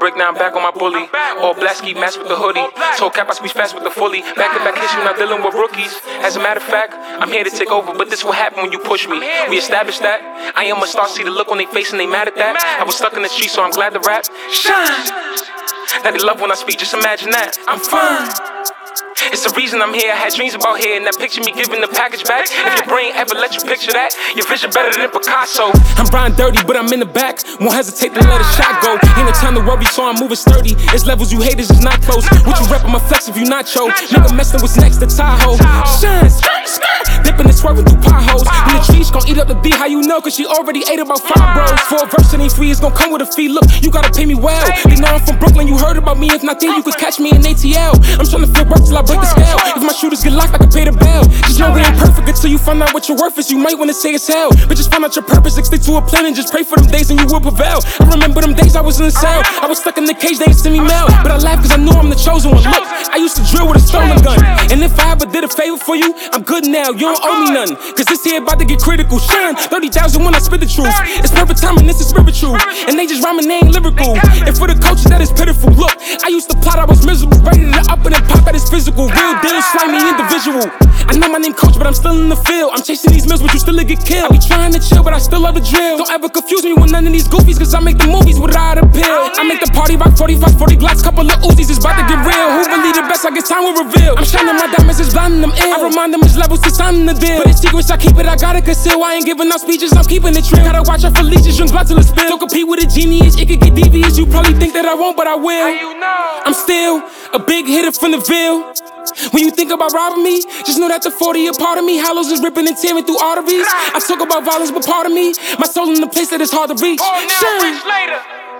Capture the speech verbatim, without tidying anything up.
brick, now I'm back on my bully. All black ski mask with the hoodie. Told Cap I squeeze fast with the fully. Back to back issue, not dealing with rookies. As a matter of fact, I'm here to take over, but this will happen when you push me. We established that. I am a star, see the look on their face and they mad at that. I was stuck in the street, so I'm glad to rap. Shine! Now they love when I speak, just imagine that. I'm fine. It's the reason I'm here. I had dreams about here, and that picture me giving the package back. If your brain ever let you picture that, your vision better than Picasso. I'm Brian Dirty, but I'm in the back. Won't hesitate to let a shot go. Ain't no time to worry, so I'm moving sturdy. It's levels you haters is not close. What you rep, I'ma flex if you not cho. Nigga messing what's next to Tahoe. Shine, skirt, skirt. Dipping and swerving through potholes. When the trees gon' eat up the beat, how you know? Cause she already ate about five bros. For a verse that ain't free, it's gon' come with a fee. Look, you gotta pay me well. They know I'm from Brooklyn, you heard about me. If not, then you could catch me in A T L. I'm tryna flip work till I break the scale. If my shooters get locked, I can pay the bail. Just know we ain't perfect until you find out what your worth is. You might wanna say it's hell, but just find out your purpose. Like stick to a plan and just pray for them days and you will prevail. I remember them days I was in the cell. I was stuck in the cage, they ain't send me mail. But I laughed cause I knew I'm the chosen one. Look, I used to drill with a stolen gun. And if I ever did a favor for you, I'm good now, you don't owe me none. Cause this here about to get critical. Shine, thirty thousand when I spit the truth. It's perfect timing, this is spiritual. And they just rhyming, they ain't lyrical. And for the coaches that is pitiful. Look, I used to plot, I was miserable. Ready to up and then pop at his physical. Real deal, slimy individual. I know my name coach, but I'm still in the field. I'm chasing these mills, but you still get killed. I be trying to chill, but I still love the drill. Don't ever confuse me with none of these goofies, cause I make the movies without a pill. I make the party rock forty-five, forty blocks, couple of Uzis, it's about to get real. Who really the best? I guess time will reveal. I'm shining my diamonds, it's blinding them ill. I remind them it's levels to signing the deal. But it's secrets, I keep it, I gotta conceal. I ain't giving out speeches, I'm keeping it real. Gotta watch out for leeches, young blood till it's spilled. Don't compete with a genius, it could get devious. You probably think that I won't, but I will. I'm still a big hitter from the Ville. When you think about robbing me, just know that the forty a part of me. Hollows is ripping and tearing through arteries. I talk about violence, but part of me, my soul in a place that is hard to reach. Oh, now,